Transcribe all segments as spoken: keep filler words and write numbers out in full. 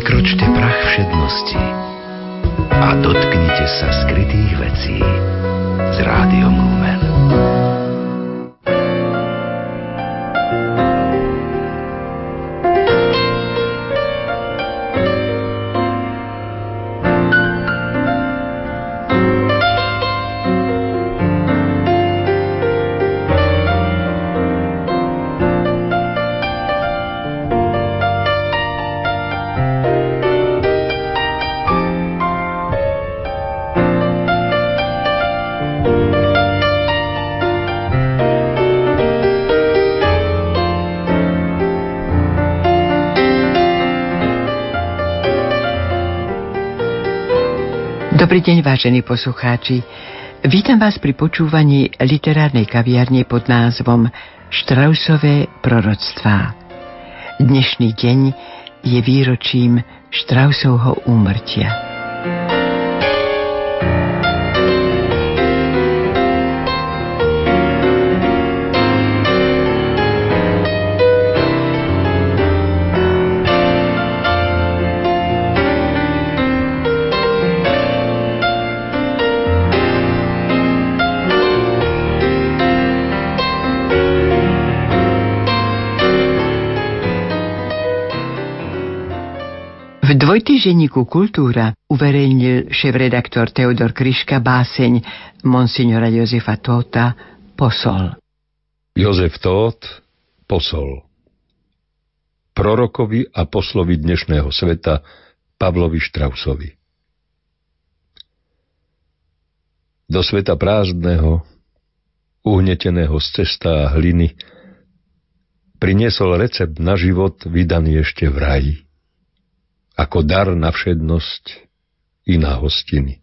Prekročte prach všednosti a dotknite sa skrytých vecí s Rádiom Lumen. Dobrý deň, vážení poslucháči. Vítam vás pri počúvaní literárnej kaviarne pod názvom Štrausové proroctvá. Dnešný deň je výročím Štrausovho úmrtia. V dvojtýženníku Kultúra uverejnil šéfredaktor Teodor Kryška báseň monsignora Jozefa Tóta Posol. Jozef Tóth, Posol. Prorokovi a poslovi dnešného sveta Pavlovi Štrausovi. Do sveta prázdneho, uhneteného z cesta a hliny, priniesol recept na život vydaný ešte v raji, ako dar na všednosť i na hostiny.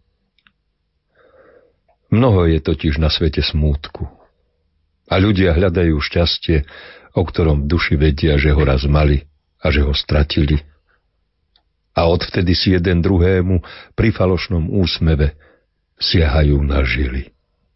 Mnoho je totiž na svete smútku a ľudia hľadajú šťastie, o ktorom v duši vedia, že ho raz mali a že ho stratili. A odvtedy si jeden druhému pri falošnom úsmeve siahajú na žily.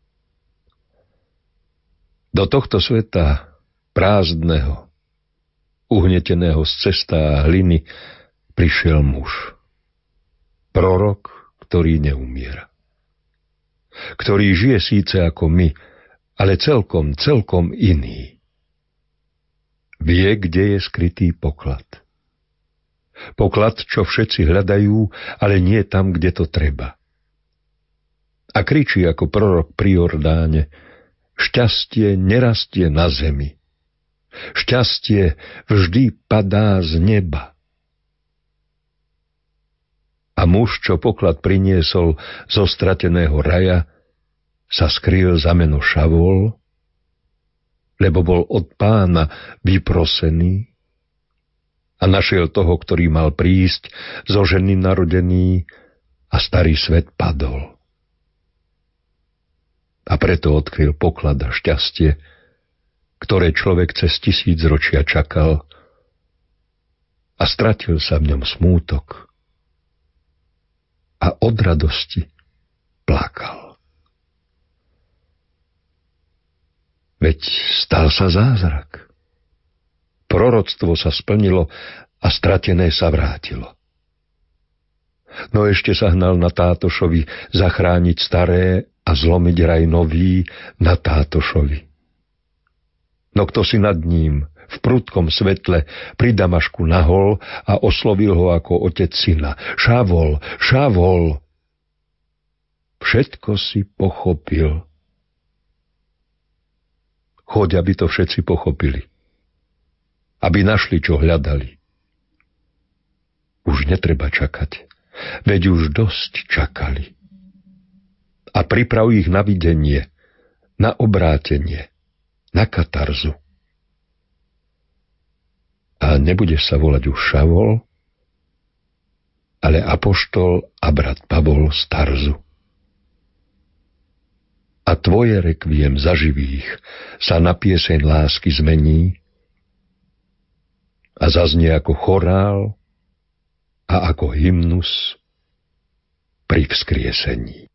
Do tohto sveta prázdneho, uhneteného z cesta a hliny prišiel muž, prorok, ktorý neumiera, ktorý žije síce ako my, ale celkom, celkom iný. Vie, kde je skrytý poklad. Poklad, čo všetci hľadajú, ale nie tam, kde to treba. A kričí ako prorok pri Jordáne: šťastie nerastie na zemi. Šťastie vždy padá z neba. A muž, čo poklad priniesol zo strateného raja, sa skryl za meno Šavol, lebo bol od Pána vyprosený a našiel toho, ktorý mal prísť zo ženy narodený, a starý svet padol. A preto odkryl poklad a šťastie, ktoré človek cez tisíc ročia čakal, a stratil sa v ňom smútok a od radosti plakal. Veď stal sa zázrak. Proroctvo sa splnilo a stratené sa vrátilo. No ešte sa hnal na Tátošovi zachrániť staré a zlomiť raj nový na Tátošovi. No kto si nad ním v prudkom svetle pri Damašku nahol a oslovil ho ako otec syna: Šavol, Šavol. Všetko si pochopil. Choď, aby to všetci pochopili. Aby našli, čo hľadali. Už netreba čakať, veď už dosť čakali. A priprav ich na videnie, na obrátenie, na katarzu. A nebudeš sa volať už Šavol, ale apoštol a brat Pavol z Tarzu. A tvoje rekviem za živých sa na pieseň lásky zmení a zaznie ako chorál a ako hymnus pri vzkriesení.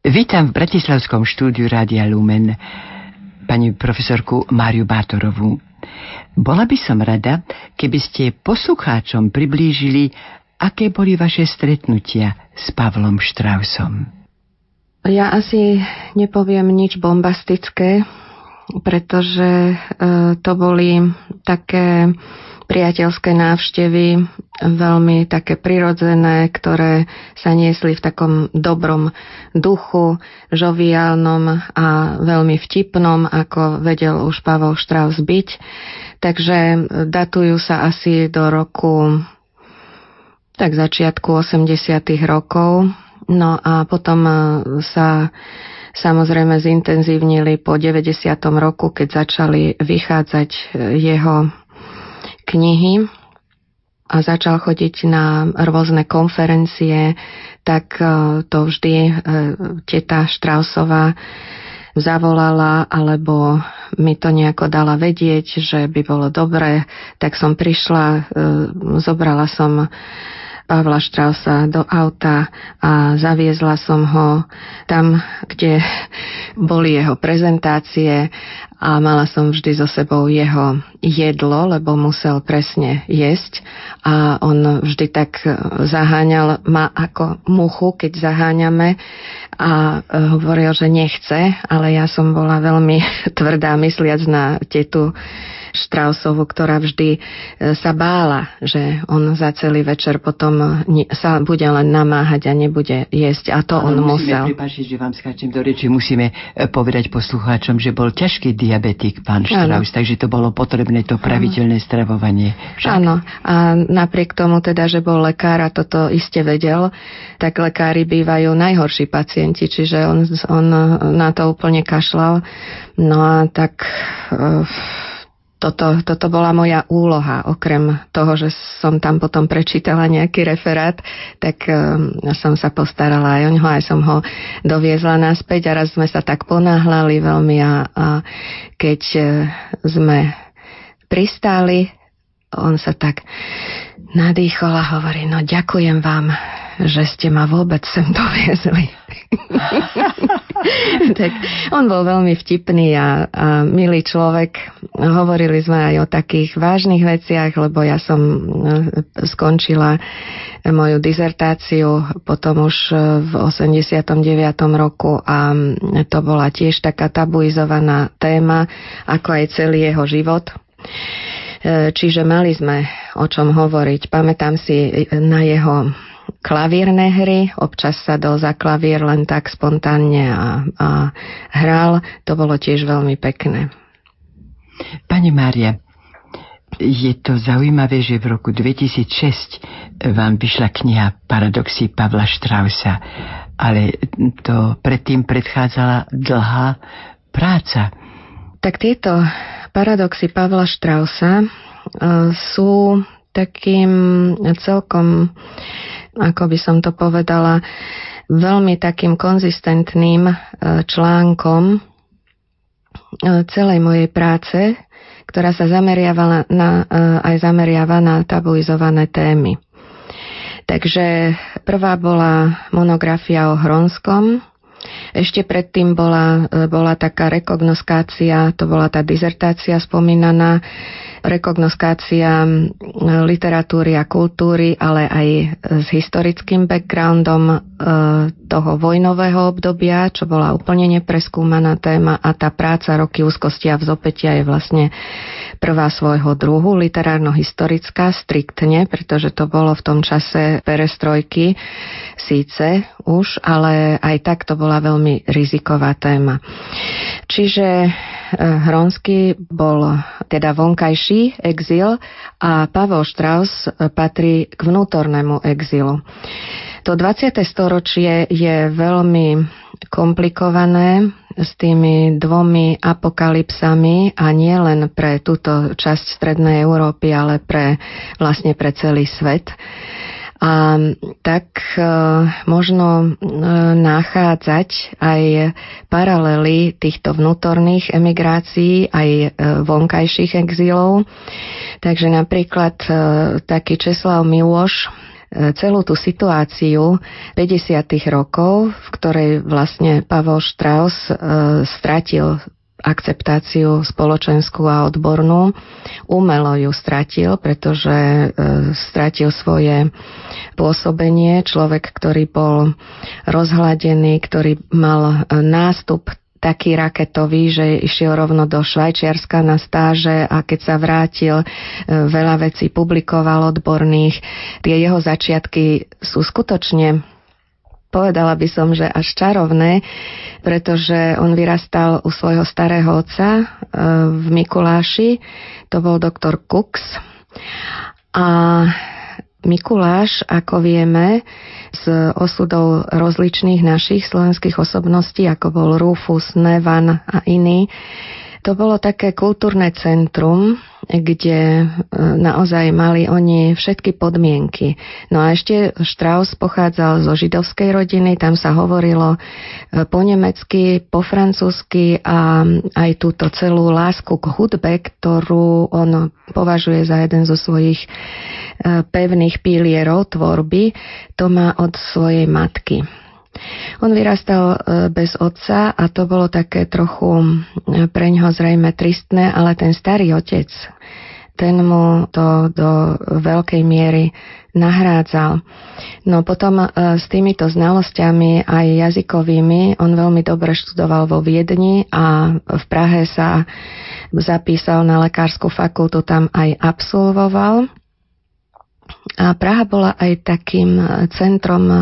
Vítam v bratislavskom štúdiu Rádia Lumen pani profesorku Máriu Bátorovú. Bola by som rada, keby ste poslucháčom priblížili, aké boli vaše stretnutia s Pavlom Štrausom. Ja asi nepoviem nič bombastické, pretože e, to boli také priateľské návštevy, veľmi také prirodzené, ktoré sa niesli v takom dobrom duchu, žoviálnom a veľmi vtipnom, ako vedel už Pavol Štraus byť. Takže datujú sa asi do roku, tak začiatku osemdesiatych rokov. No a potom sa samozrejme zintenzívnili po deväťdesiatom roku, keď začali vychádzať jeho knihy a začal chodiť na rôzne konferencie, tak to vždy teta Štrausová zavolala alebo mi to nejako dala vedieť, že by bolo dobré, tak som prišla, zobrala som Pavla Štrausa do auta a zaviezla som ho tam, kde boli jeho prezentácie a mala som vždy so sebou jeho jedlo, lebo musel presne jesť a on vždy tak zaháňal ma ako muchu, keď zaháňame a hovoril, že nechce, ale ja som bola veľmi tvrdá, mysliac na tetu Štrausovu, ktorá vždy sa bála, že on za celý večer potom sa bude len namáhať a nebude jesť. A to ale on musíme, musel. Prepáčiť, že vám skáčem do reči, musíme povedať poslucháčom, že bol ťažký diabetik pán Štraus, takže to bolo potrebné to pravidelné stravovanie. Však? Áno, a napriek tomu teda, že bol lekár a toto iste vedel, tak lekári bývajú najhorší pacienti, čiže on, on na to úplne kašľal. No a tak... Uh, Toto, toto bola moja úloha, okrem toho, že som tam potom prečítala nejaký referát, tak um, som sa postarala aj o ňoho, aj som ho doviezla naspäť a raz sme sa tak ponáhľali veľmi a, a keď uh, sme pristáli, on sa tak nadýchol a hovorí, no ďakujem vám, že ste ma vôbec sem doviezli. Tak on bol veľmi vtipný a, a milý človek. Hovorili sme aj o takých vážnych veciach, lebo ja som skončila moju dizertáciu potom už v osemdesiatom deviatom roku a to bola tiež taká tabuizovaná téma, ako aj celý jeho život. Čiže mali sme o čom hovoriť. Pamätám si na jeho klavírne hry, občas sa dal za klavír len tak spontánne a, a hral. To bolo tiež veľmi pekné. Pani Mária, je to zaujímavé, že v roku dvetisícšesť vám vyšla kniha Paradoxy Pavla Štrausa, ale to predtým predchádzala dlhá práca. Tak tieto Paradoxy Pavla Štrausa uh, sú takým celkom, ako by som to povedala, veľmi takým konzistentným článkom celej mojej práce, ktorá sa zameriavala na, aj zameriava na tabuizované témy. Takže prvá bola monografia o Hronskom. Ešte predtým bola, bola taká rekognoskácia, to bola tá dizertácia spomínaná, rekognoskácia literatúry a kultúry, ale aj s historickým backgroundom toho vojnového obdobia, čo bola úplne nepreskúmaná téma a tá práca Roky úzkosti a vzopätia je vlastne prvá svojho druhu, literárno-historická, striktne, pretože to bolo v tom čase perestrojky síce už, ale aj tak to bola veľmi riziková téma. Čiže Hronský bol teda vonkajší exil a Pavol Štraus patrí k vnútornému exilu. To dvadsiate storočie je veľmi komplikované s tými dvomi apokalypsami a nie len pre túto časť strednej Európy, ale pre, vlastne pre celý svet. A tak e, možno e, nachádzať aj paralely týchto vnútorných emigrácií, aj e, vonkajších exilov. Takže napríklad e, taký Česlav Miloš celú tú situáciu päťdesiatych rokov, v ktorej vlastne Pavol Strauss stratil akceptáciu spoločenskú a odbornú. Umelo ju stratil, pretože e, stratil svoje pôsobenie. Človek, ktorý bol rozhladený, ktorý mal nástup taký raketový, že išiel rovno do Švajčiarska na stáže a keď sa vrátil, e, veľa vecí publikoval odborných. Tie jeho začiatky sú skutočne, povedala by som, že až čarovné, pretože on vyrastal u svojho starého otca v Mikuláši, to bol doktor Kux. A Mikuláš, ako vieme, z osudov rozličných našich slovenských osobností, ako bol Rufus, Nevan a iní, to bolo také kultúrne centrum, kde naozaj mali oni všetky podmienky. No a ešte Strauss pochádzal zo židovskej rodiny, tam sa hovorilo po nemecky, po francúzsky a aj túto celú lásku k hudbe, ktorú on považuje za jeden zo svojich pevných pilierov tvorby, to má od svojej matky. On vyrastal bez otca a to bolo také trochu preňho zrejme tristné, ale ten starý otec, ten mu to do veľkej miery nahrádzal. No potom s týmito znalosťami aj jazykovými on veľmi dobre študoval vo Viedni a v Prahe sa zapísal na lekárskú fakultu, tam aj absolvoval. A Praha bola aj takým centrom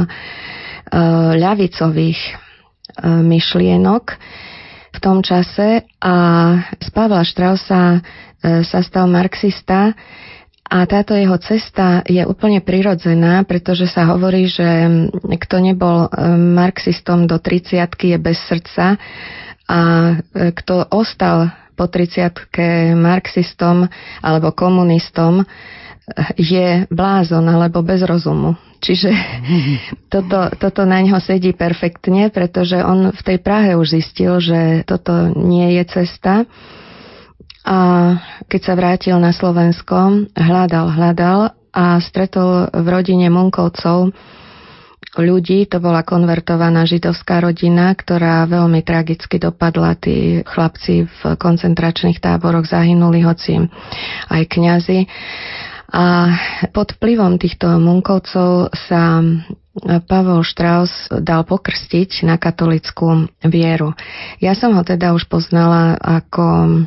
ľavicových myšlienok v tom čase a z Pavla Straussa sa stal marxista a táto jeho cesta je úplne prirodzená, pretože sa hovorí, že kto nebol marxistom do tridsiatky je bez srdca a kto ostal po tridsiatke marxistom alebo komunistom je blázon alebo bez rozumu. Čiže toto, toto na ňo sedí perfektne, pretože on v tej Prahe už zistil, že toto nie je cesta. A keď sa vrátil na Slovensko, hľadal, hľadal a stretol v rodine Munkovcov ľudí, to bola konvertovaná židovská rodina, ktorá veľmi tragicky dopadla. Tí chlapci v koncentračných táboroch zahynuli, hoci aj kňazi. A pod vplyvom týchto Munkovcov sa Pavol Strauss dal pokrstiť na katolickú vieru. Ja som ho teda už poznala ako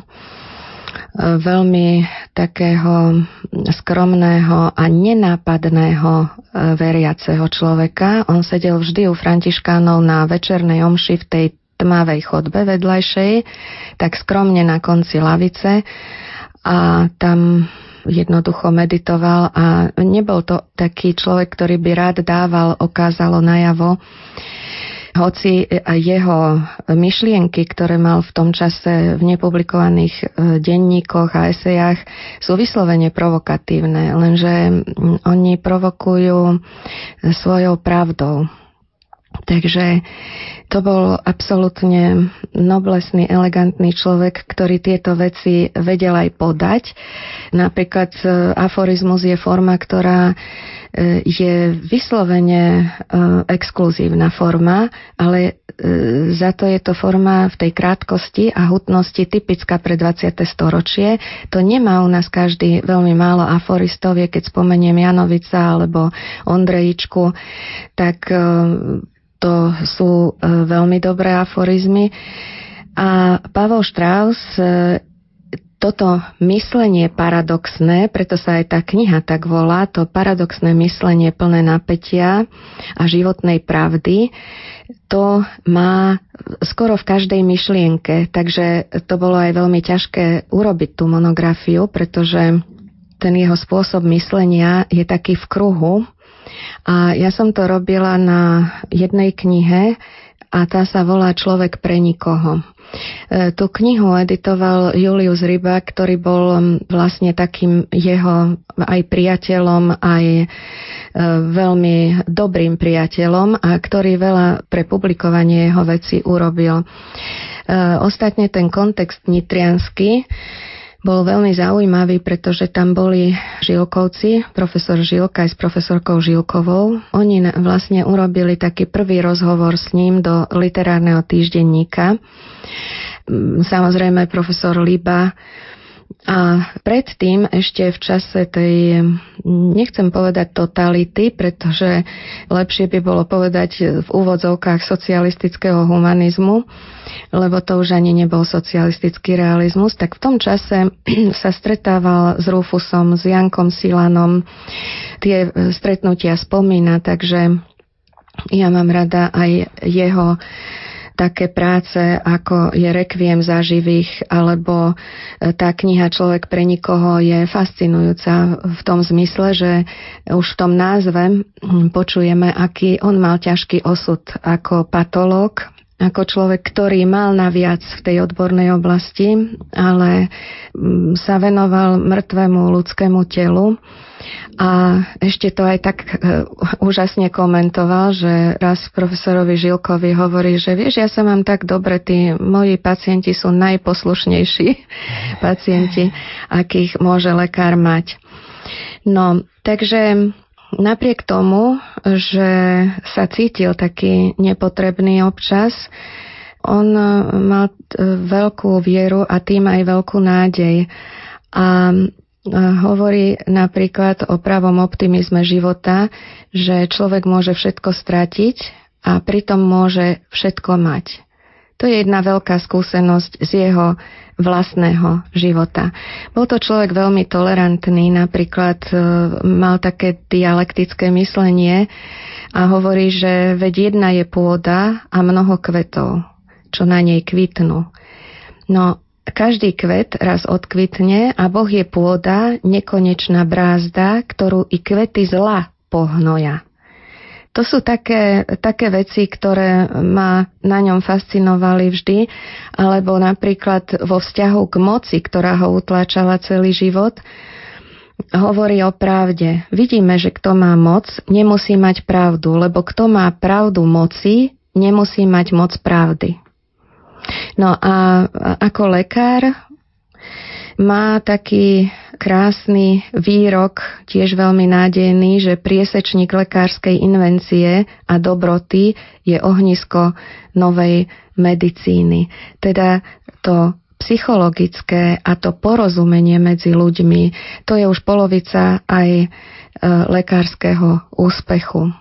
veľmi takého skromného a nenápadného veriaceho človeka. On sedel vždy u františkánov na večernej omši v tej tmavej chodbe vedľajšej, tak skromne na konci lavice a tam jednoducho meditoval a nebol to taký človek, ktorý by rád dával okázalo najavo, hoci jeho myšlienky, ktoré mal v tom čase v nepublikovaných denníkoch a esejách, sú vyslovene provokatívne, lenže oni provokujú svojou pravdou. Takže to bol absolútne noblesný, elegantný človek, ktorý tieto veci vedel aj podať. Napríklad aforizmus je forma, ktorá je vyslovene exkluzívna forma, ale za to je to forma v tej krátkosti a hutnosti typická pre dvadsiate storočie. To nemá u nás každý, veľmi málo aforistov, je keď spomeniem Janovica alebo Ondrejičku, tak to sú veľmi dobré aforizmy. A Pavol Strauss toto myslenie paradoxné, preto sa aj tá kniha tak volá, to paradoxné myslenie plné napätia a životnej pravdy, to má skoro v každej myšlienke. Takže to bolo aj veľmi ťažké urobiť tú monografiu, pretože ten jeho spôsob myslenia je taký v kruhu. A ja som to robila na jednej knihe a tá sa volá Človek pre nikoho. E, tú knihu editoval Julius Ryba, ktorý bol vlastne takým jeho aj priateľom, aj e, veľmi dobrým priateľom a ktorý veľa pre publikovanie jeho vecí urobil. E, ostatne ten kontext nitriansky bol veľmi zaujímavý, pretože tam boli Žilkovci, profesor Žilka aj s profesorkou Žilkovou. Oni vlastne urobili taký prvý rozhovor s ním do literárneho týždenníka. Samozrejme profesor Liba. A predtým ešte v čase tej, nechcem povedať totality, pretože lepšie by bolo povedať v úvodzovkách socialistického humanizmu, lebo to už ani nebol socialistický realizmus, tak v tom čase sa stretával s Rufusom, s Jankom Silanom, tie stretnutia spomína, takže ja mám rada aj jeho také práce, ako je Rekviem za živých, alebo tá kniha Človek pre nikoho je fascinujúca v tom zmysle, že už v tom názve počujeme, aký on mal ťažký osud ako patológ, ako človek, ktorý mal naviac v tej odbornej oblasti, ale sa venoval mŕtvemu ľudskému telu. A ešte to aj tak uh, úžasne komentoval, že raz profesorovi Žilkovi hovorí, že vieš, ja sa mám tak dobre, tí moji pacienti sú najposlušnejší pacienti, akých môže lekár mať. No, takže napriek tomu, že sa cítil taký nepotrebný občas, on mal veľkú vieru a tým aj veľkú nádej. A hovorí napríklad o pravom optimizme života, že človek môže všetko stratiť a pritom môže všetko mať. To je jedna veľká skúsenosť z jeho vlastného života. Bol to človek veľmi tolerantný, napríklad mal také dialektické myslenie a hovorí, že veď jedna je pôda a mnoho kvetov, čo na nej kvitnú. No, každý kvet raz odkvitne a Boh je pôda, nekonečná brázda, ktorú i kvety zla pohnoja. To sú také, také veci, ktoré ma na ňom fascinovali vždy, alebo napríklad vo vzťahu k moci, ktorá ho utláčala celý život, hovorí o pravde. Vidíme, že kto má moc, nemusí mať pravdu, lebo kto má pravdu moci, nemusí mať moc pravdy. No a ako lekár má taký krásny výrok, tiež veľmi nádejný, že priesečník lekárskej invencie a dobroty je ohnisko novej medicíny. Teda to psychologické a to porozumenie medzi ľuďmi, to je už polovica aj lekárskeho úspechu.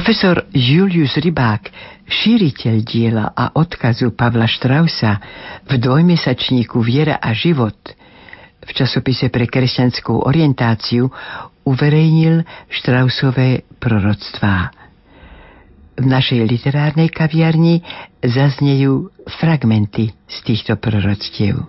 Profesor Julius Rybák, šíriteľ diela a odkazu Pavla Straussa v dvojmesačníku Viera a život v časopise pre kresťanskú orientáciu uverejnil Straussové proroctvá. V našej literárnej kaviarni zaznejú fragmenty z týchto proroctiev.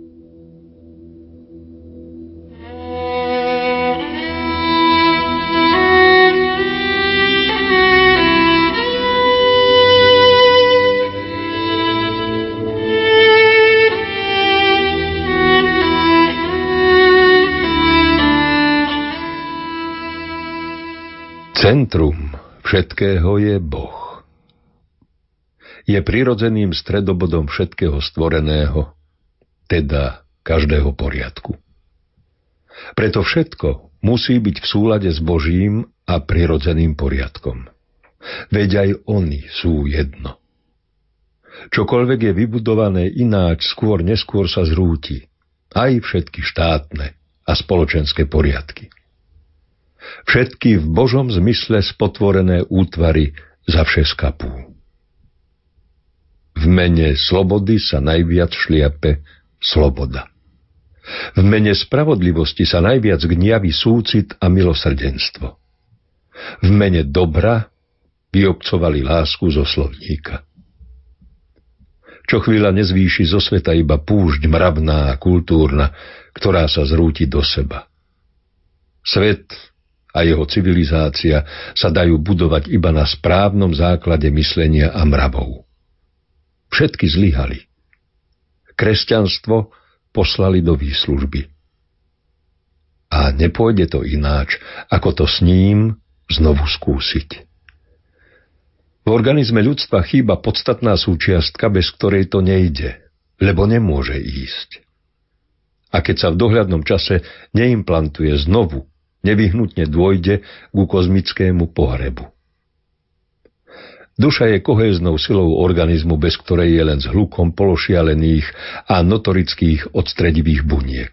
Centrum všetkého je Boh. Je prirodzeným stredobodom všetkého stvoreného, teda každého poriadku. Preto všetko musí byť v súlade s Božím a prirodzeným poriadkom. Veď aj oni sú jedno. Čokoľvek je vybudované ináč, skôr neskôr sa zrúti, aj všetky štátne a spoločenské poriadky. Všetky v Božom zmysle spotvorené útvary zavšeskapú. V mene slobody sa najviac šliape sloboda. V mene spravodlivosti sa najviac gniaví súcit a milosrdenstvo. V mene dobra vyobcovali lásku zo slovníka. Čo chvíľa nezvýši zo sveta iba púšť mravná a kultúrna, ktorá sa zrúti do seba. Svet a jeho civilizácia sa dajú budovať iba na správnom základe myslenia a mravov. Všetky zlyhali. Kresťanstvo poslali do výslužby. A nepôjde to ináč, ako to s ním znovu skúsiť. V organizme ľudstva chýba podstatná súčiastka, bez ktorej to nejde, lebo nemôže ísť. A keď sa v dohľadnom čase neimplantuje znovu, nevyhnutne dôjde ku kozmickému pohrebu. Duša je kohéznou silou organizmu, bez ktorej je len zhlukom pološialených a notorických odstredivých buniek.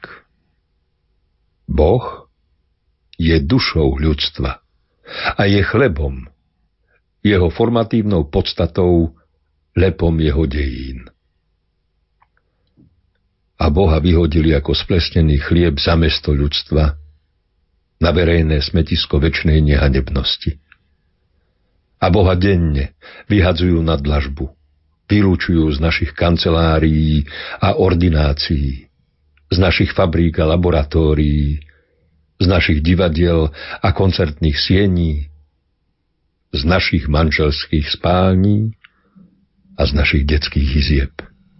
Boh je dušou ľudstva a je chlebom, jeho formatívnou podstatou, lepom jeho dejín. A Boha vyhodili ako splesnený chlieb za mesto ľudstva, na verejné smetisko večnej nehanebnosti. A Boha denne vyhadzujú na dlažbu, vylúčujú z našich kancelárií a ordinácií, z našich fabrík a laboratórií, z našich divadiel a koncertných siení, z našich manželských spální a z našich detských izieb.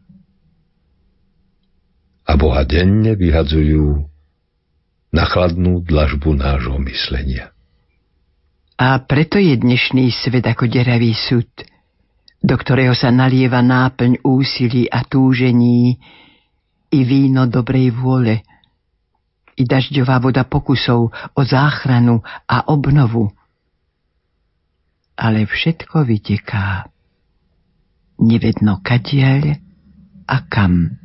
A Boha denne vyhadzujú na chladnú dlažbu nášho myslenia. A preto je dnešný svet ako deravý súd, do ktorého sa nalieva náplň úsilí a túžení i víno dobrej vôle, i dažďová voda pokusov o záchranu a obnovu. Ale všetko vyteká, nevedno kadiaľ a kam.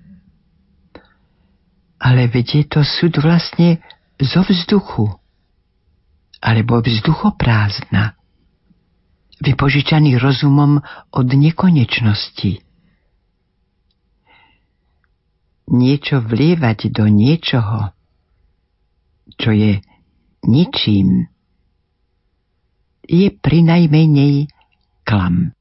Ale veď je to súd vlastne zo vzduchu, alebo vzduchoprázdna, vypožičaný rozumom od nekonečnosti. Niečo vlievať do niečoho, čo je ničím, je prinajmenej klam.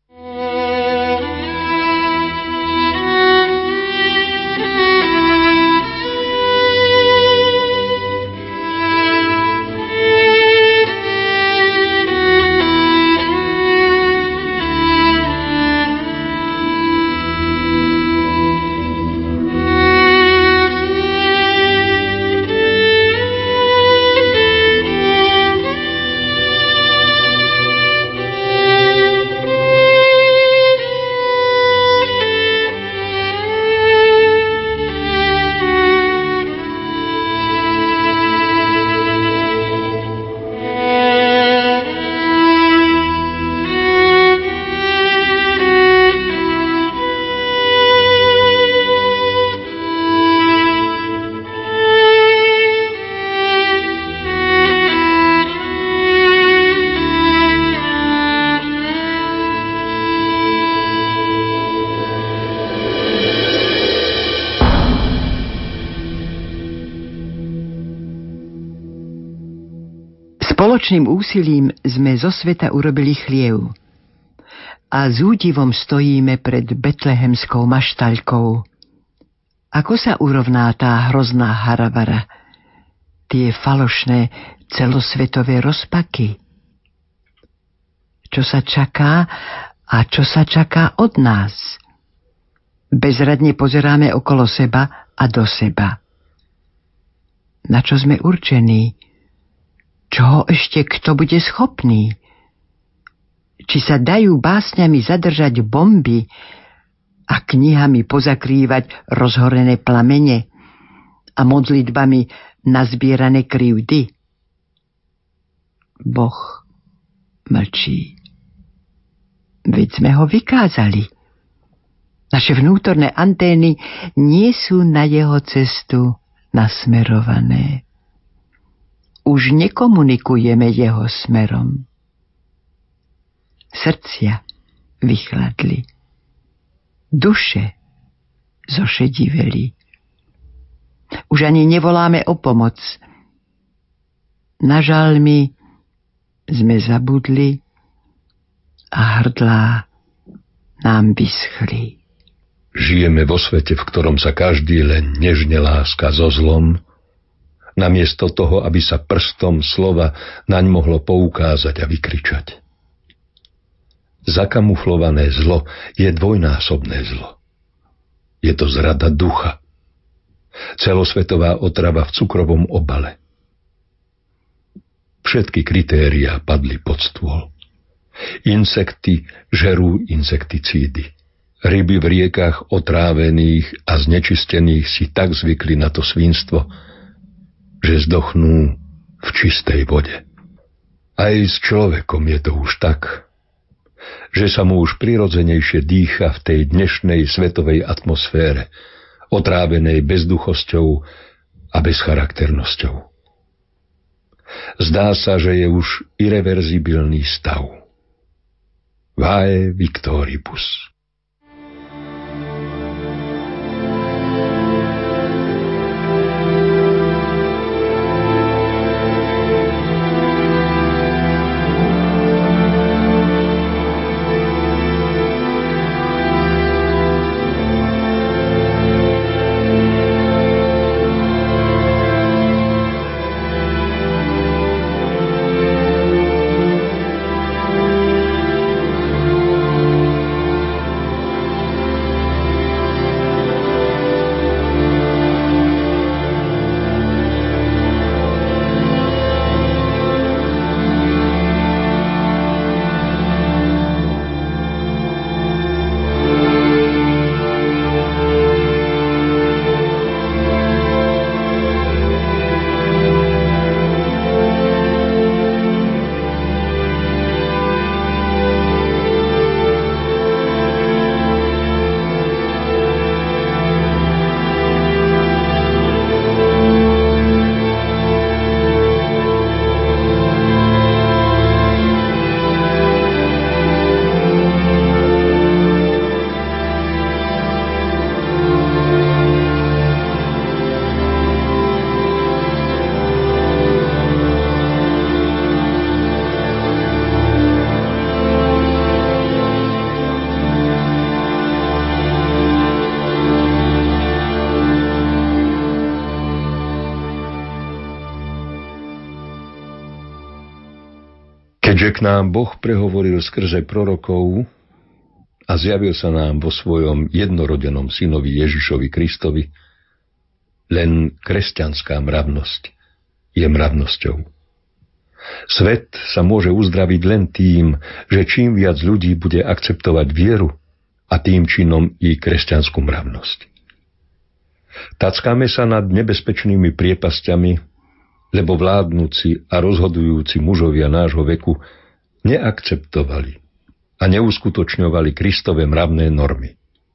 Spoločným úsilím sme zo sveta urobili chliev a s údivom stojíme pred betlehemskou maštaľkou. Ako sa urovná tá hrozná haravara, tie falošné celosvetové rozpaky? Čo sa čaká a čo sa čaká od nás? Bezradne pozeráme okolo seba a do seba. Na čo sme určení? Čoho ešte kto bude schopný? Či sa dajú básňami zadržať bomby a knihami pozakrývať rozhorené plamene a modlitbami nazbierané krivdy? Boh mlčí. Veď sme ho vykázali. Naše vnútorné antény nie sú na jeho cestu nasmerované. Už nekomunikujeme jeho smerom. Srdcia vychladli. Duše zošediveli. Už ani nevoláme o pomoc. Na žalmy sme zabudli a hrdlá nám vyschli. Žijeme vo svete, v ktorom sa každý len nežne láska so zlom, namiesto toho, aby sa prstom slova naň mohlo poukázať a vykričať. Zakamuflované zlo je dvojnásobné zlo. Je to zrada ducha. Celosvetová otrava v cukrovom obale. Všetky kritériá padli pod stôl. Insekty žerú insekticídy. Ryby v riekach otrávených a znečistených si tak zvykli na to svinstvo, že zdochnú v čistej vode. Aj s človekom je to už tak, že sa mu už prirodzenejšie dýcha v tej dnešnej svetovej atmosfére, otrávenej bezduchosťou a bezcharakternosťou. Zdá sa, že je už irreverzibilný stav. Vae victoribus. Keďže k nám Boh prehovoril skrze prorokov a zjavil sa nám vo svojom jednorodenom synovi Ježišovi Kristovi, len kresťanská mravnosť je mravnosťou. Svet sa môže uzdraviť len tým, že čím viac ľudí bude akceptovať vieru a tým činom i kresťanskú mravnosť. Tackáme sa nad nebezpečnými priepasťami, lebo vládnúci a rozhodujúci mužovia nášho veku neakceptovali a neuskutočňovali Kristove mravné normy.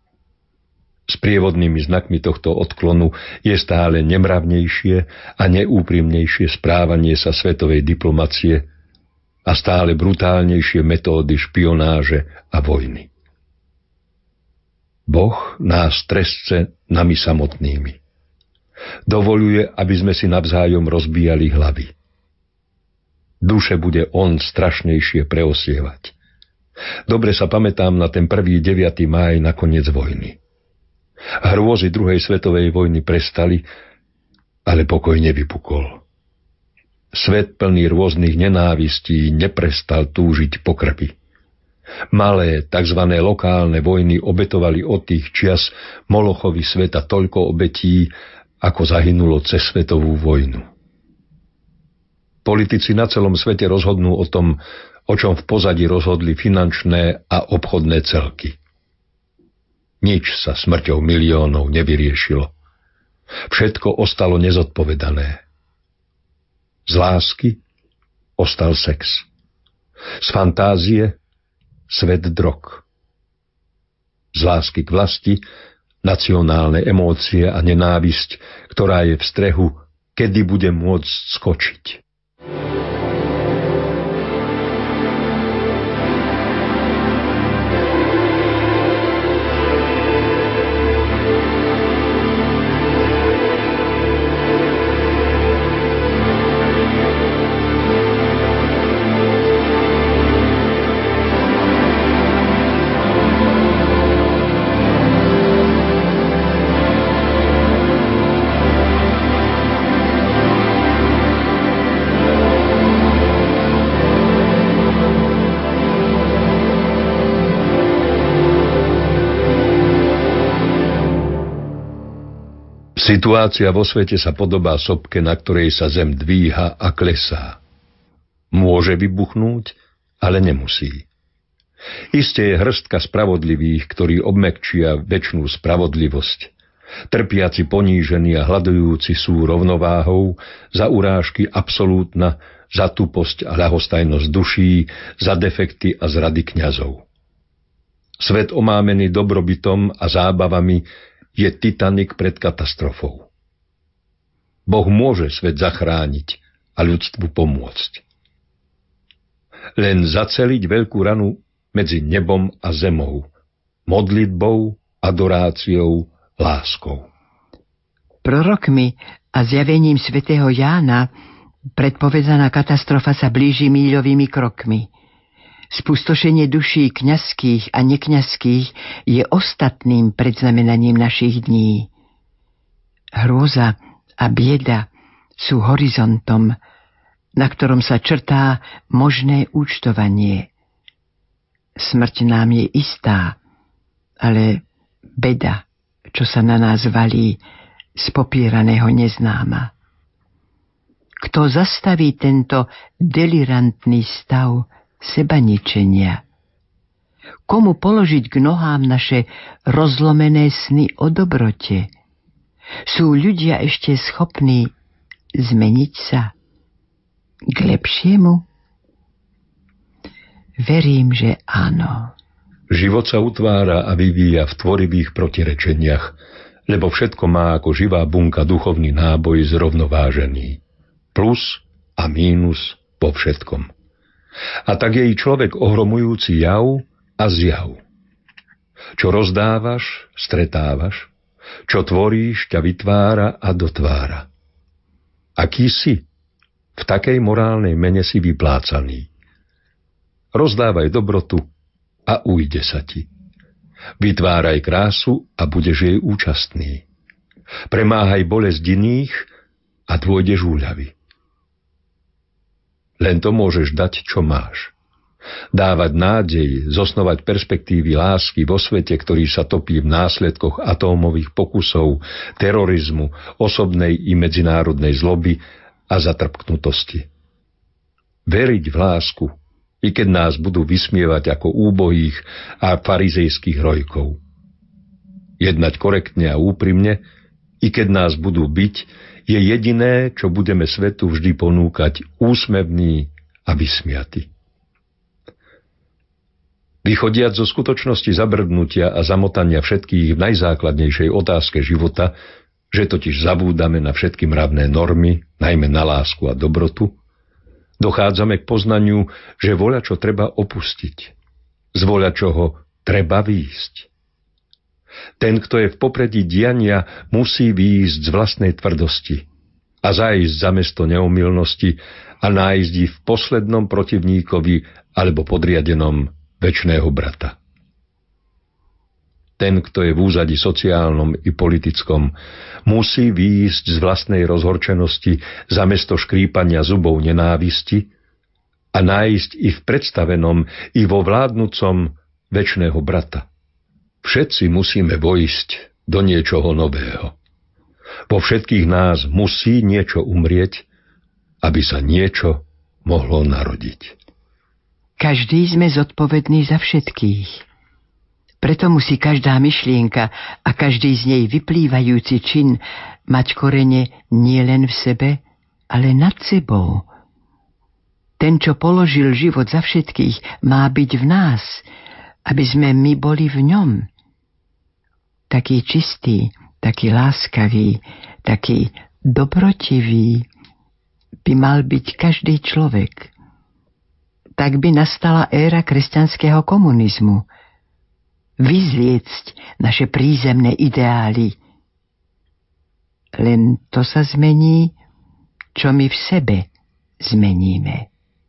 Sprievodnými znakmi tohto odklonu je stále nemravnejšie a neúprimnejšie správanie sa svetovej diplomacie a stále brutálnejšie metódy špionáže a vojny. Boh nás trestce nami samotnými. Dovoľuje, aby sme si navzájom rozbíjali hlavy. duše bude on strašnejšie preosievať. Dobre sa pamätám na ten prvý deviaty máj na koniec vojny. Hrôzy druhej svetovej vojny prestali, ale pokoj nevypukol. Svet plný rôznych nenávistí neprestal túžiť po krvi. Malé, tzv. Lokálne vojny obetovali od tých čias Molochovi sveta toľko obetí, ako zahynulo cez svetovú vojnu. Politici na celom svete rozhodnú o tom, o čom v pozadí rozhodli finančné a obchodné celky. Nič sa smrťou miliónov nevyriešilo. Všetko ostalo nezodpovedané. Z lásky ostal sex. Z fantázie svet drog. Z lásky k vlasti nacionálne emócie a nenávisť, ktorá je v strehu, kedy bude môcť skočiť. Situácia vo svete sa podobá sopke, na ktorej sa zem dvíha a klesá. Môže vybuchnúť, ale nemusí. Isté je hrstka spravodlivých, ktorí obmäkčia večnú spravodlivosť. Trpiaci, ponížení a hľadujúci sú rovnováhou, za urážky absolútna, za tuposť a ľahostajnosť duší, za defekty a zrady kňazov. Svet omámený dobrobytom a zábavami je Titanic pred katastrofou. Boh môže svet zachrániť a ľudstvu pomôcť. Len zaceliť veľkú ranu medzi nebom a zemou, modlitbou, adoráciou, láskou. Prorokmi a zjavením svätého Jána predpovedaná katastrofa sa blíži míľovými krokmi. Spustošenie duší kňazských a nekňazských je ostatným predznamenaním našich dní. Hrôza a bieda sú horizontom, na ktorom sa črtá možné účtovanie. Smrť nám je istá, ale beda, čo sa na nás valí, z popieraného neznáma. Kto zastaví tento delirantný stav sebaničenia? Komu položiť k nohám naše rozlomené sny o dobrote? Sú ľudia ešte schopní zmeniť sa k lepšiemu? Verím, že áno. Život sa utvára a vyvíja v tvorivých protirečeniach, lebo všetko má ako živá bunka duchovný náboj zrovnovážený. Plus a mínus po všetkom. A tak je i človek ohromujúci jav a zjav. Čo rozdávaš, stretávaš, čo tvoríš, ťa vytvára a dotvára. Aký si? V takej morálnej mene si vyplácaný. Rozdávaj dobrotu a ujde sa ti. Vytváraj krásu a budeš jej účastný. Premáhaj bolesť iných a dôjdeš úľavy. Len to môžeš dať, čo máš. Dávať nádej, zosnovať perspektívy lásky vo svete, ktorý sa topí v následkoch atómových pokusov, terorizmu, osobnej i medzinárodnej zloby a zatrpknutosti. Veriť v lásku, i keď nás budú vysmievať ako úbohých a farizejských rojkov. Jednať korektne a úprimne, i keď nás budú biť, je jediné, čo budeme svetu vždy ponúkať, úsmevný a vysmiaty. Vychodiac zo skutočnosti zabrdnutia a zamotania všetkých v najzákladnejšej otázke života, že totiž zabúdame na všetky mravné normy, najmä na lásku a dobrotu, dochádzame k poznaniu, že voľačo treba opustiť, z voľačoho treba výjsť. Ten, kto je v popredí diania, musí výjsť z vlastnej tvrdosti a zájsť za mesto neomylnosti a nájsť ich v poslednom protivníkovi alebo podriadenom večného brata. Ten, kto je v úzadi sociálnom i politickom, musí výjsť z vlastnej rozhorčenosti za mesto škrípania zubov nenávisti a nájsť i v predstavenom, i vo vládnucom večného brata. Všetci musíme vojsť do niečoho nového. Vo všetkých nás musí niečo umrieť, aby sa niečo mohlo narodiť. Každý sme zodpovední za všetkých. Preto musí každá myšlienka a každý z nej vyplývajúci čin mať korene nielen v sebe, ale nad sebou. Ten, čo položil život za všetkých, má byť v nás, aby sme my boli v ňom. Taký čistý, taký láskavý, taký dobrotivý by mal byť každý človek. Tak by nastala éra kresťanského komunizmu. Vyzliecť naše prízemné ideály. Len to sa zmení, čo my v sebe zmeníme.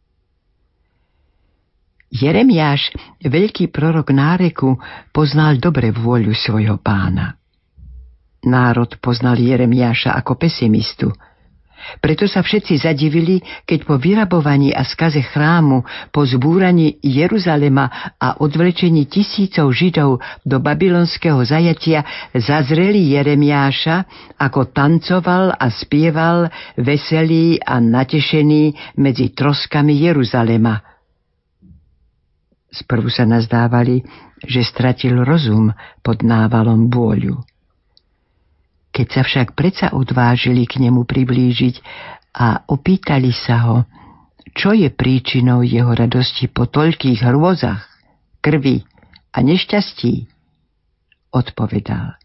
Jeremiáš, veľký prorok náreku, poznal dobre vôľu svojho pána. Národ poznal Jeremiáša ako pesimistu. Preto sa všetci zadivili, keď po vyrabovaní a skaze chrámu, po zbúraní Jeruzalema a odvlečení tisícov Židov do babylonského zajatia zazreli Jeremiáša, ako tancoval a spieval veselý a natešený medzi troskami Jeruzalema. Sprvu sa nazdávali, že stratil rozum pod návalom bôľu. Keď sa však predsa odvážili k nemu priblížiť a opýtali sa ho, čo je príčinou jeho radosti po toľkých hrôzach, krvi a nešťastí, odpovedal: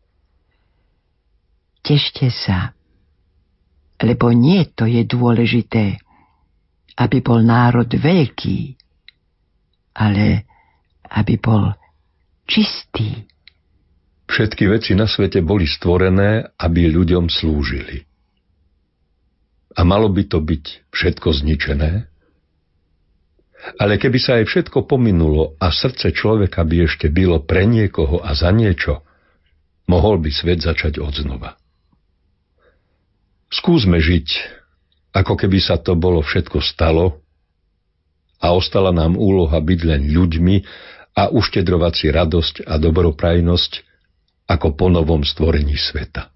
Tešte sa, lebo nie to je dôležité, aby bol národ veľký, ale aby bol čistý. Všetky veci na svete boli stvorené, aby ľuďom slúžili. A malo by to byť všetko zničené? Ale keby sa aj všetko pominulo a srdce človeka by ešte bylo pre niekoho a za niečo, mohol by svet začať odznova. Skúsme žiť, ako keby sa to bolo všetko stalo a ostala nám úloha byť len ľuďmi a uštedrovať si radosť a dobroprajnosť ako po novom stvorení sveta.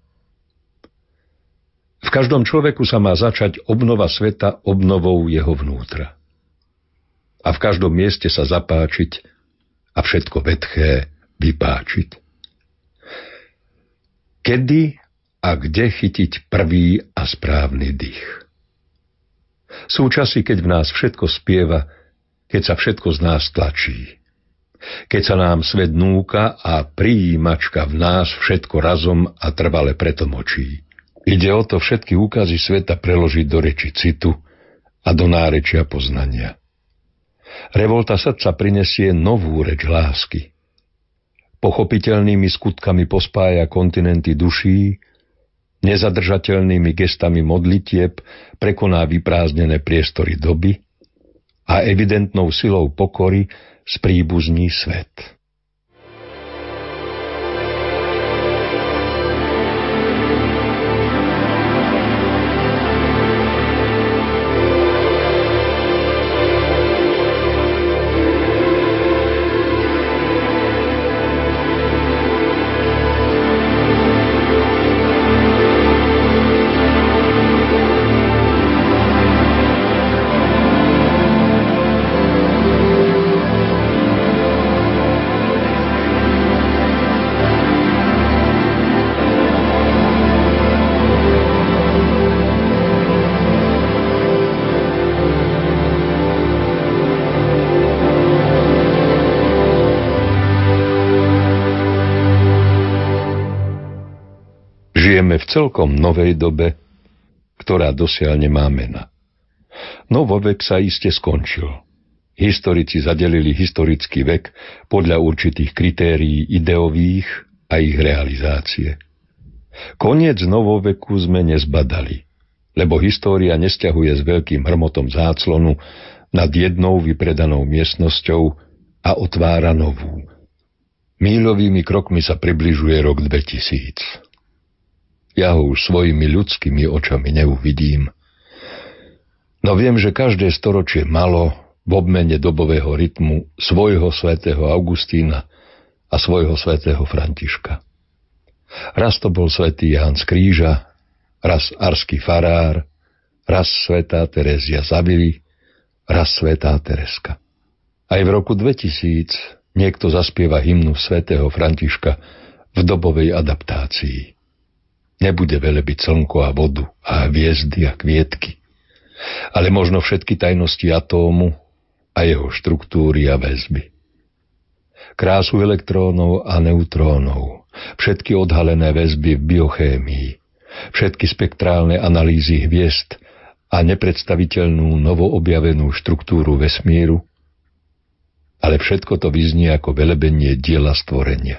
V každom človeku sa má začať obnova sveta obnovou jeho vnútra. A v každom mieste sa zapáčiť a všetko vetché vypáčiť. Kedy a kde chytiť prvý a správny dých? Sú časy, keď v nás všetko spieva, keď sa všetko z nás tlačí. Keď sa nám svet núka a prijímačka v nás všetko razom a trvale pretlmočí. Ide o to všetky úkazy sveta preložiť do reči citu a do nárečia poznania. Revolta srdca prinesie novú reč lásky. Pochopiteľnými skutkami pospája kontinenty duší, nezadržateľnými gestami modlitieb prekoná vyprázdnené priestory doby a evidentnou silou pokory spríbuzní svet. Žijeme v celkom novej dobe, ktorá dosiaľ nemá mena. Novovek sa iste skončil. Historici zadelili historický vek podľa určitých kritérií ideových a ich realizácie. Koniec novoveku sme nezbadali. lebo história nesťahuje s veľkým hrmotom záclonu nad jednou vypredanou miestnosťou a otvára novú. Míľovými krokmi sa približuje rok dvetisíc. Ja ho už svojimi ľudskými očami neuvidím. No viem, že každé storočie malo v obmene dobového rytmu svojho svätého Augustína a svojho svätého Františka. Raz to bol svätý Ján z Kríža, raz arský farár, raz svätá Terézia z Avily, raz svätá Tereska. Aj v roku dvetisíc niekto zaspieva hymnu svätého Františka v dobovej adaptácii. Nebude velebiť slnko a vodu a hviezdy a kvietky, ale možno všetky tajnosti atómu a jeho štruktúry a väzby. Krásu elektrónov a neutrónov, všetky odhalené väzby v biochémii, všetky spektrálne analýzy hviezd a nepredstaviteľnú novoobjavenú štruktúru vesmíru, ale všetko to vyznie ako velebenie diela stvorenia.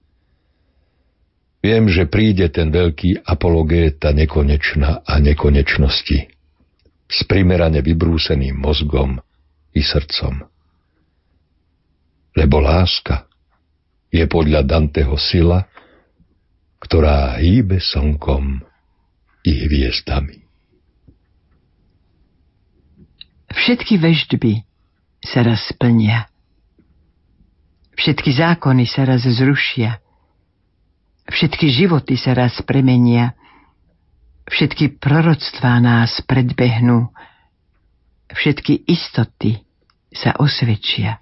Viem, že príde ten veľký apologéta nekonečna a nekonečnosti s primerane vybrúseným mozgom i srdcom. Lebo láska je podľa Danteho sila, ktorá hýbe slnkom i hviezdami. Všetky veštby sa raz splnia. Všetky zákony sa raz zrušia. Všetky životy sa raz premenia. Všetky proroctvá nás predbehnú. Všetky istoty sa osvedčia.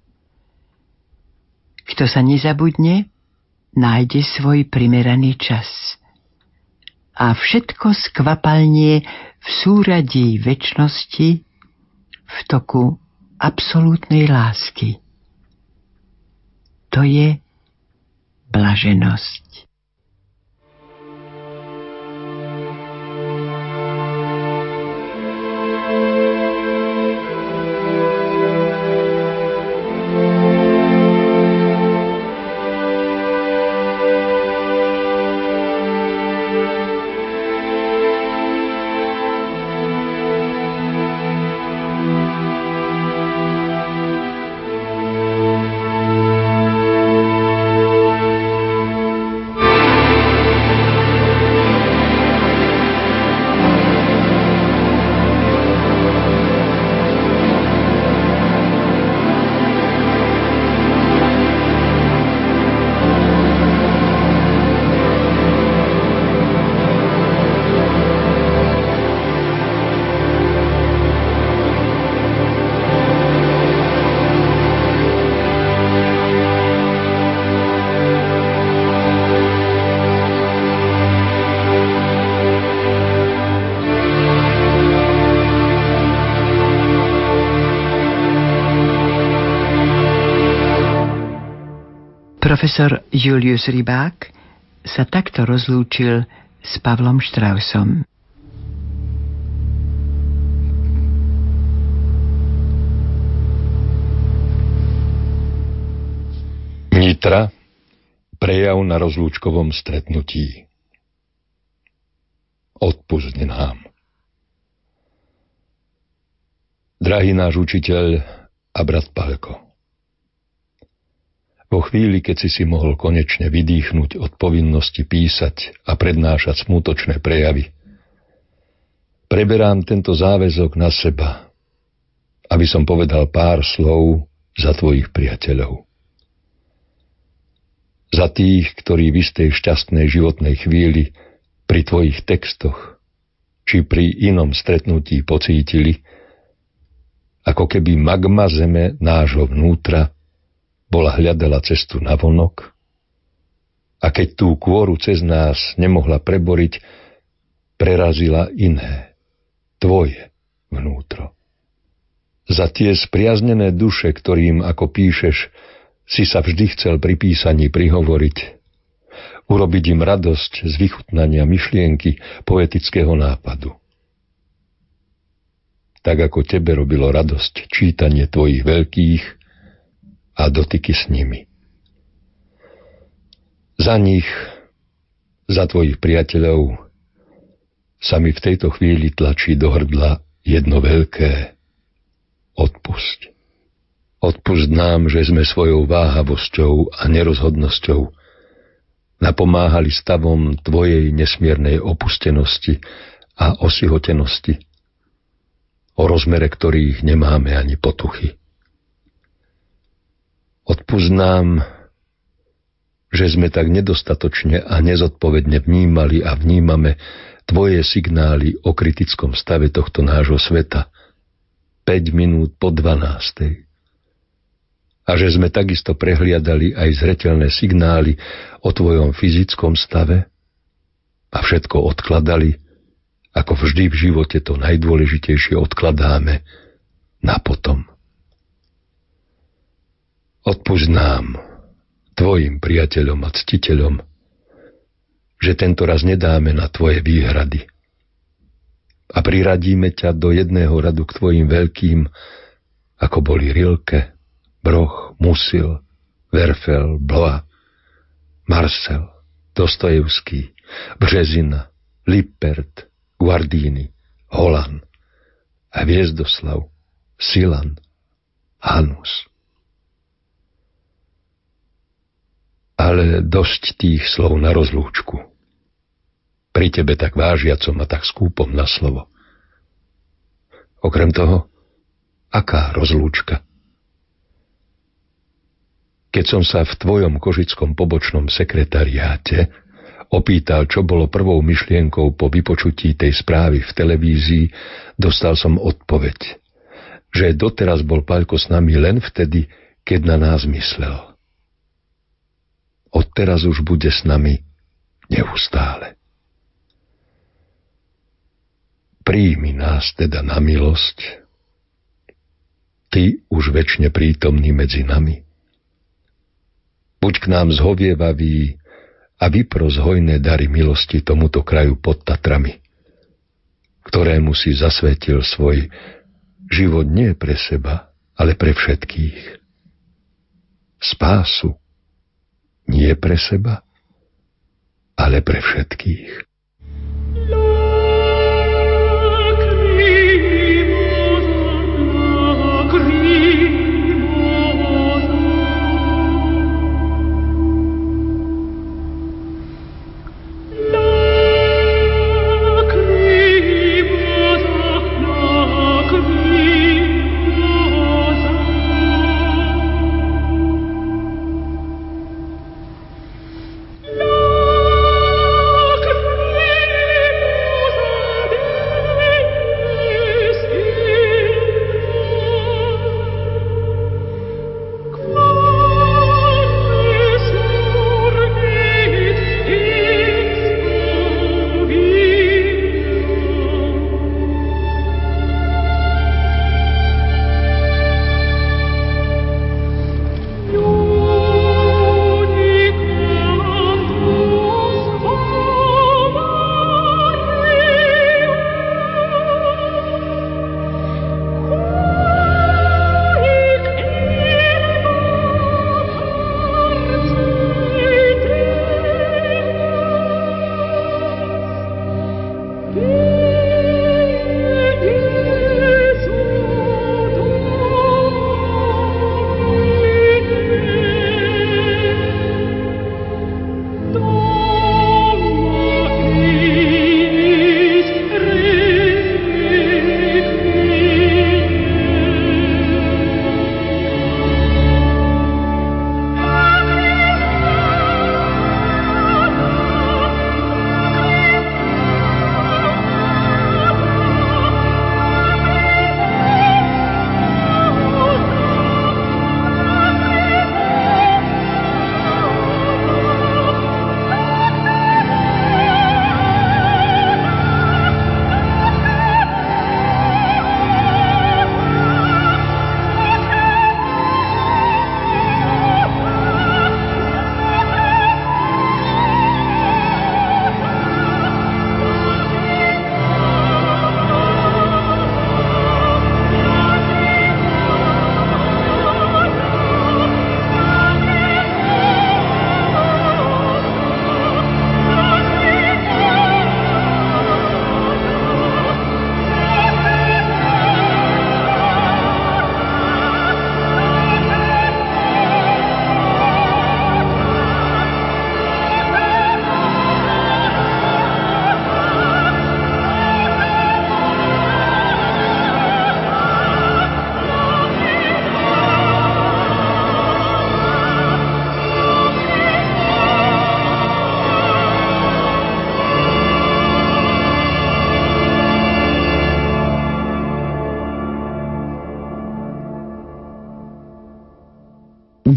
Kto sa nezabudne, nájde svoj primeraný čas. A všetko skvapalnie v súradí večnosti v toku absolútnej lásky. To je blaženosť. Profesor Julius Rybák sa takto rozlúčil s Pavlom Štrausom. Nitra, prejav na rozlúčkovom stretnutí. Odpusť nám. Drahý náš učiteľ a brat Paľko, vo chvíli, keď si si mohol konečne vydýchnuť od povinnosti písať a prednášať smutočné prejavy, preberám tento záväzok na seba, aby som povedal pár slov za tvojich priateľov. Za tých, ktorí v istej šťastnej životnej chvíli pri tvojich textoch či pri inom stretnutí pocítili, ako keby magma zeme nášho vnútra bola hľadala cestu navonok a keď tú kôru cez nás nemohla preboriť, prerazila iné, tvoje vnútro. Za tie spriaznené duše, ktorým, ako píšeš, si sa vždy chcel pri písaní prihovoriť, urobiť im radosť z vychutnania myšlienky poetického nápadu. Tak ako tebe robilo radosť čítanie tvojich veľkých a dotyky s nimi. Za nich, za tvojich priateľov sa mi v tejto chvíli tlačí do hrdla jedno veľké odpusť. Odpusť nám, že sme svojou váhavosťou a nerozhodnosťou napomáhali stavom tvojej nesmiernej opustenosti a osihotenosti, o rozmere ktorých nemáme ani potuchy. Odpusť nám, že sme tak nedostatočne a nezodpovedne vnímali a vnímame tvoje signály o kritickom stave tohto nášho sveta päť minút po dvanástej. A že sme takisto prehliadali aj zreteľné signály o tvojom fyzickom stave a všetko odkladali, ako vždy v živote to najdôležitejšie odkladáme na potom. Odpusť nám, tvojim priateľom a ctiteľom, že tento raz nedáme na tvoje výhrady a priradíme ťa do jedného radu k tvojim veľkým, ako boli Rilke, Broch, Musil, Werfel, Blois, Marcel, Dostojevský, Březina, Lippert, Guardini, Holan a Viezdoslav, Silan, Hanus. Ale dosť tých slov na rozlúčku. Pri tebe tak vážiacom a tak skúpom na slovo. Okrem toho, aká rozlúčka? Keď som sa v tvojom košickom pobočnom sekretariáte opýtal, čo bolo prvou myšlienkou po vypočutí tej správy v televízii, dostal som odpoveď, že doteraz bol Paľko s nami len vtedy, keď na nás myslel. Odteraz už bude s nami neustále. Príjmi nás teda na milosť, ty už večne prítomný medzi nami. Buď k nám zhovievavý a vypros hojné dary milosti tomuto kraju pod Tatrami, ktorému si zasvetil svoj život nie pre seba, ale pre všetkých. Spásu nie pre seba, ale pre všetkých. Love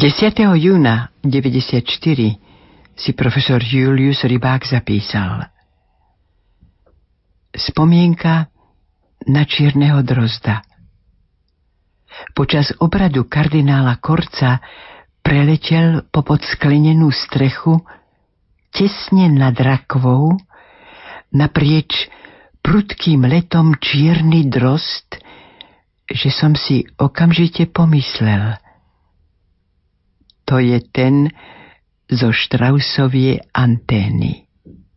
desiateho júna deväťdesiatštyri si profesor Julius Rybák zapísal: Spomienka na čierneho drozda. Počas obradu kardinála Korca preletel popod sklenenú strechu tesne nad rakvou naprieč prudkým letom čierny drozd, že som si okamžite pomyslel: to je ten zo Straussovie antény.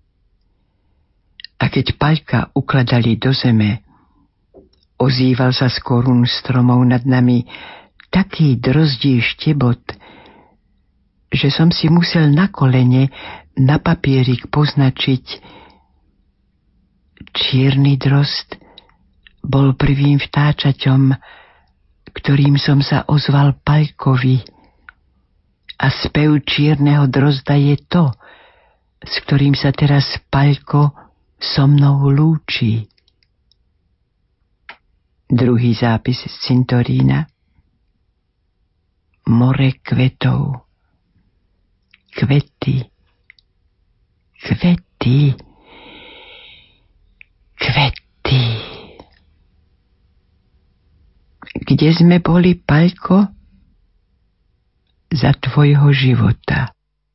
A keď Paľka ukladali do zeme, ozýval sa z korún stromov nad nami taký drozdí štebot, že som si musel na kolene na papierik poznačiť: čierny drozd bol prvým vtáčaťom, ktorým som sa ozval Paľkovi. A spev čierneho drozda je to, s ktorým sa teraz Paľko so mnou lúči. Druhý zápis z cintorína. More kvetov. Kvety. Kvety. Kvety. Kde sme boli, Paľko? Za tvojho života.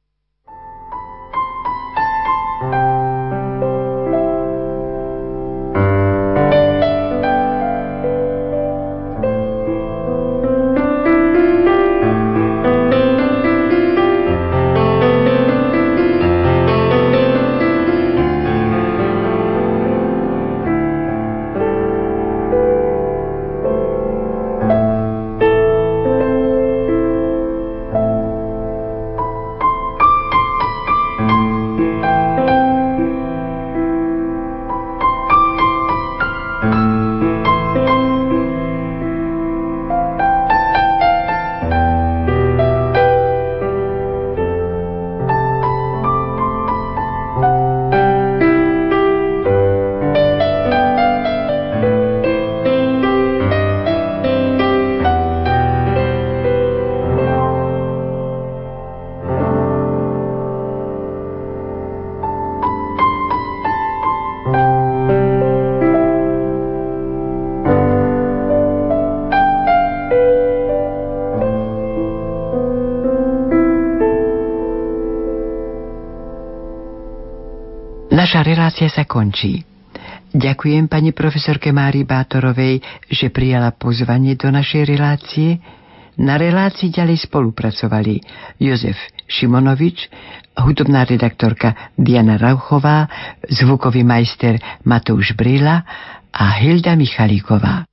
Naša relácia sa končí. Ďakujem pani profesorke Márii Bátorovej, že prijala pozvanie do našej relácie. Na relácii ďalej spolupracovali Jozef Šimonovič, hudobná redaktorka Diana Rauchová, zvukový majster Matúš Brila a Hilda Michalíková.